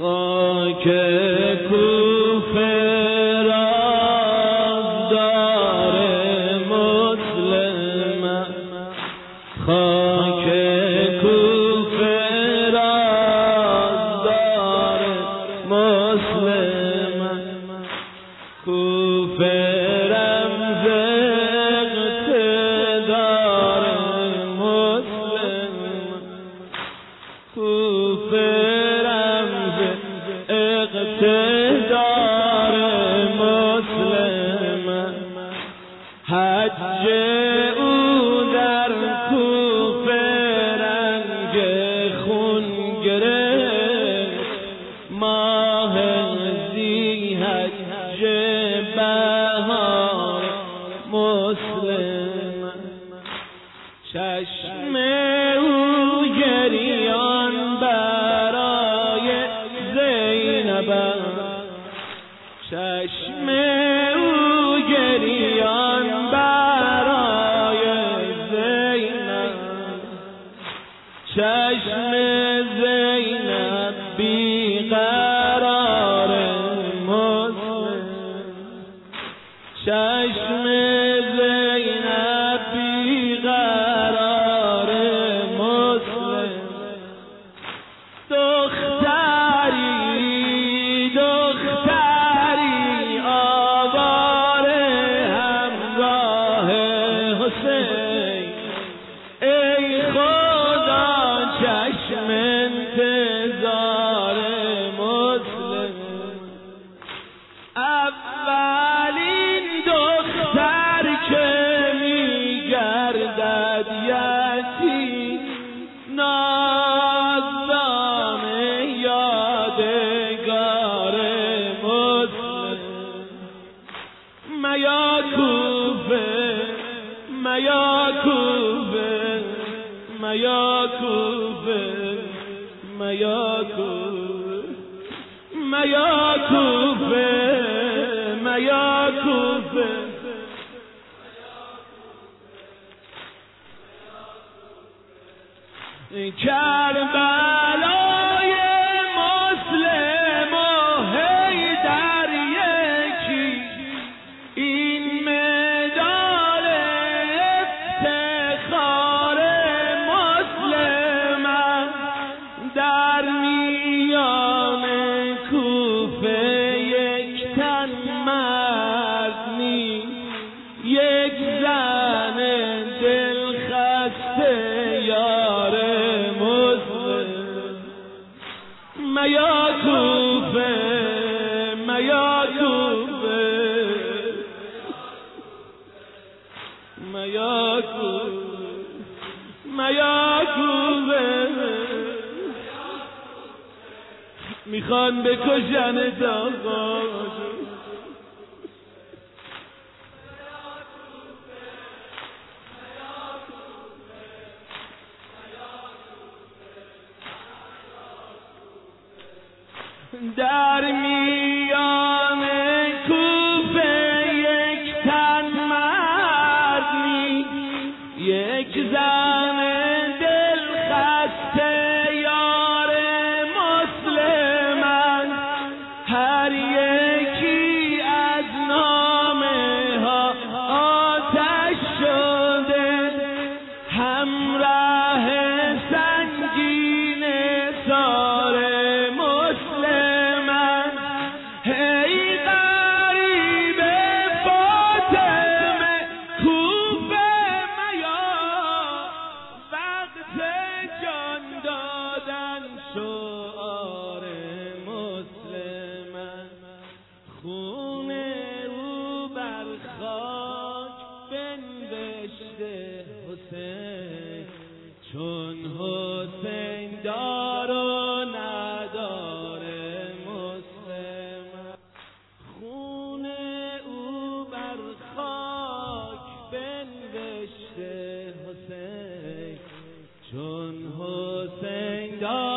خاک کوفه رازدار مسلم، خاک کوفه رازدار مسلم، کوفه رمز اقتدار مسلم، کوفه اقتدار مسلم، حج او در کوفه رنگ خون گرفت، ماه ذی حج بهار مسلم، چشم او گریان برای زینب، چشم او گریان برای زینب، چشم زینب بیقرار مسلم، چشم زینب بیقرار مسلم، دختری آواره همراه حسین، ای خدا چشم انتظار مسلم، اولین دختر که میگردد یتیم، نازدان یادگار مسلم، میا کوفه میا کوفه میا کوفه میا کوفه میا کوفه میا کوفه کربلای مسلم و حیدر یکی، این مدال افتخار مسلم، در میان کوفه یک تن مرد نیست، یک زن دلخسته یار مسلم، میا کوفه میا کوفه میا کوفه میا کوفه، میخوان بکشنت آقا، در میان کوفه یک تن مرد نیست، یک زن دلخسته یار مسلم، هر یکی از نامه ها آتش شده، همراه سنگین سار مسلم، ای غریب فاطمه کوفه میا، وقت جان دادن شعار مسلم، خون او بر خاک بنوشته حسین، چون حسین دار و نداره مسلم، خون او بر خاک بنوشته حسین، چون حسین دار